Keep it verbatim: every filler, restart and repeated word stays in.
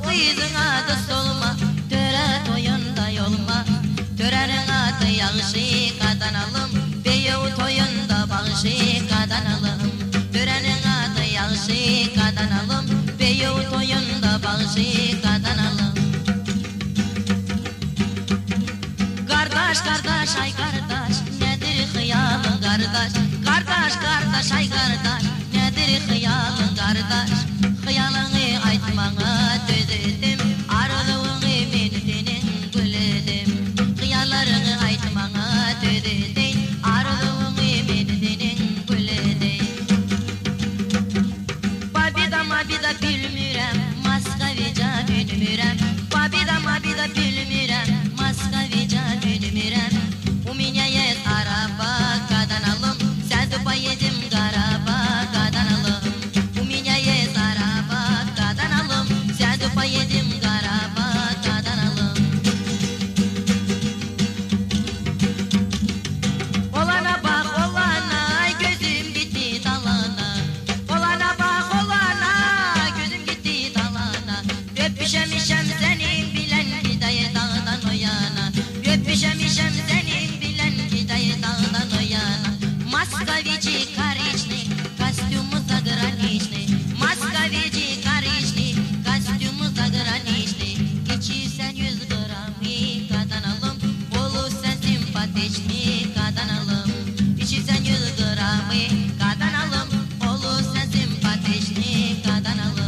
kızın adı solma, töre toyunda yolma. Törenin adı yağışı kazanalım, beyo toyunda bağışı kazanalım. Törenin adı yağışı kazanalım, beyo toyunda bağışı kazanalım. Kardeş kardeş ay kardeş, nedir hıyalın kardeş? Kardeş kardeş ay kardeş, nedir hıyalın kardeş? Hıyalını aytmana tözedim, arzuğunu ben senin güledim. Hıyallarını aytmana tözedim, arzuğunu ben senin güledim. Babida mabida bilmirem, Moskovica bilmirem. Babida mabida bilmirem, Moskovica bilmirem. У меня есть araba kazanalım, sen de поедем garaba kazanalım. У меня есть araba kazanalım, sen de поедем garaba kazanalım. Olana bak olana, gözüm gitti dalana. Olana bak olana, gözüm gitti dalana. Öpüşemişem senin bilen hidayet dağdan o yana. Öpüşemişem senin bilen hidayet dağdan o yana. Московичи коричный, костюм заграничный. Московичи коричный, костюм заграничный. İçiysen yüz gramı kazanalım, olursan sempatичный kazanalım. İçiysen yüz gramı kazanalım, olursan sempatичный kazanalım.